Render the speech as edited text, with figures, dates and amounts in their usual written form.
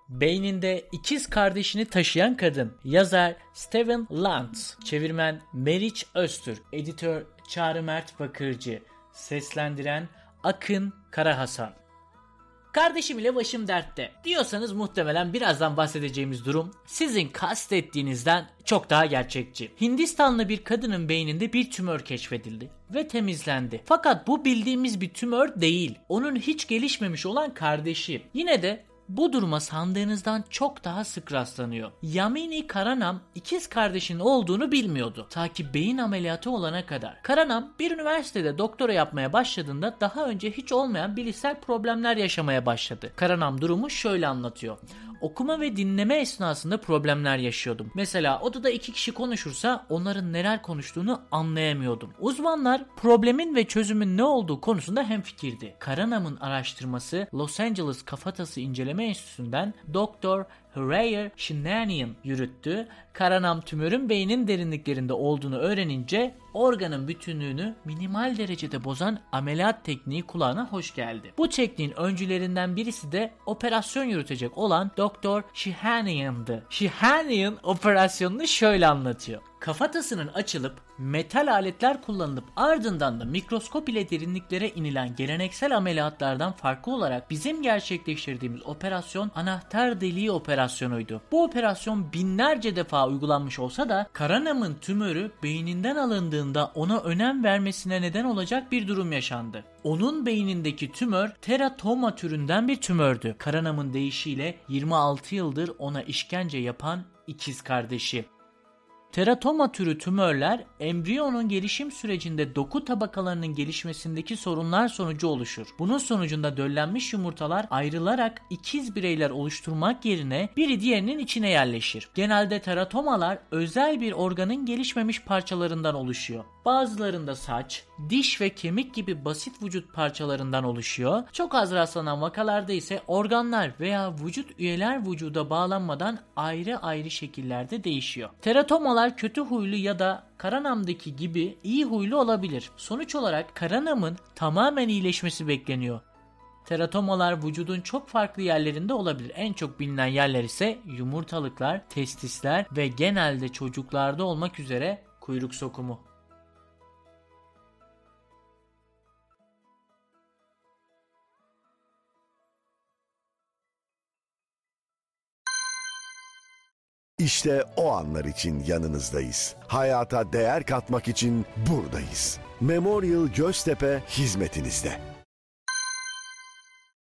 Beyninde ikiz kardeşini taşıyan kadın. Yazar Steven Lantz, çevirmen Meriç Öztürk, editör Çağrı Mert Bakırcı, seslendiren Akın Karahasan. Kardeşim ile başım dertte diyorsanız muhtemelen birazdan bahsedeceğimiz durum sizin kastettiğinizden çok daha gerçekçi. Hindistanlı bir kadının beyninde bir tümör keşfedildi ve temizlendi. Fakat bu bildiğimiz bir tümör değil. Onun hiç gelişmemiş olan kardeşi. Yine de bu duruma sandığınızdan çok daha sık rastlanıyor. Yamini Karanam ikiz kardeşinin olduğunu bilmiyordu. Ta ki beyin ameliyatı olana kadar. Karanam bir üniversitede doktora yapmaya başladığında daha önce hiç olmayan bilişsel problemler yaşamaya başladı. Karanam durumu şöyle anlatıyor. Okuma ve dinleme esnasında problemler yaşıyordum. Mesela odada 2 kişi konuşursa onların neler konuştuğunu anlayamıyordum. Uzmanlar problemin ve çözümün ne olduğu konusunda hemfikirdi. Karanam'ın araştırması Los Angeles Kafatası İnceleme Enstitüsü'nden Dr. Hrayer Shinanian yürüttü. Karanam tümörün beynin derinliklerinde olduğunu öğrenince organın bütünlüğünü minimal derecede bozan ameliyat tekniği kulağına hoş geldi. Bu tekniğin öncülerinden birisi de operasyon yürütecek olan Dr. Shihanian'dı. Shihanian operasyonunu şöyle anlatıyor. Kafatasının açılıp metal aletler kullanılıp ardından da mikroskop ile derinliklere inilen geleneksel ameliyatlardan farklı olarak bizim gerçekleştirdiğimiz operasyon anahtar deliği operasyonuydu. Bu operasyon binlerce defa uygulanmış olsa da Karanam'ın tümörü beyninden alındığında ona önem vermesine neden olacak bir durum yaşandı. Onun beynindeki tümör teratoma türünden bir tümördü. Karanam'ın deyişiyle 26 yıldır ona işkence yapan ikiz kardeşi. Teratoma türü tümörler embriyonun gelişim sürecinde doku tabakalarının gelişmesindeki sorunlar sonucu oluşur. Bunun sonucunda döllenmiş yumurtalar ayrılarak ikiz bireyler oluşturmak yerine biri diğerinin içine yerleşir. Genelde teratomalar özel bir organın gelişmemiş parçalarından oluşuyor. Bazılarında saç, diş ve kemik gibi basit vücut parçalarından oluşuyor. Çok az rastlanan vakalarda ise organlar veya vücut üyeler vücuda bağlanmadan ayrı ayrı şekillerde değişiyor. Teratomalar kötü huylu ya da Karanam'daki gibi iyi huylu olabilir. Sonuç olarak Karanam'ın tamamen iyileşmesi bekleniyor. Teratomalar vücudun çok farklı yerlerinde olabilir. En çok bilinen yerler ise yumurtalıklar, testisler ve genelde çocuklarda olmak üzere kuyruk sokumu. İşte o anlar için yanınızdayız. Hayata değer katmak için buradayız. Memorial Göztepe hizmetinizde.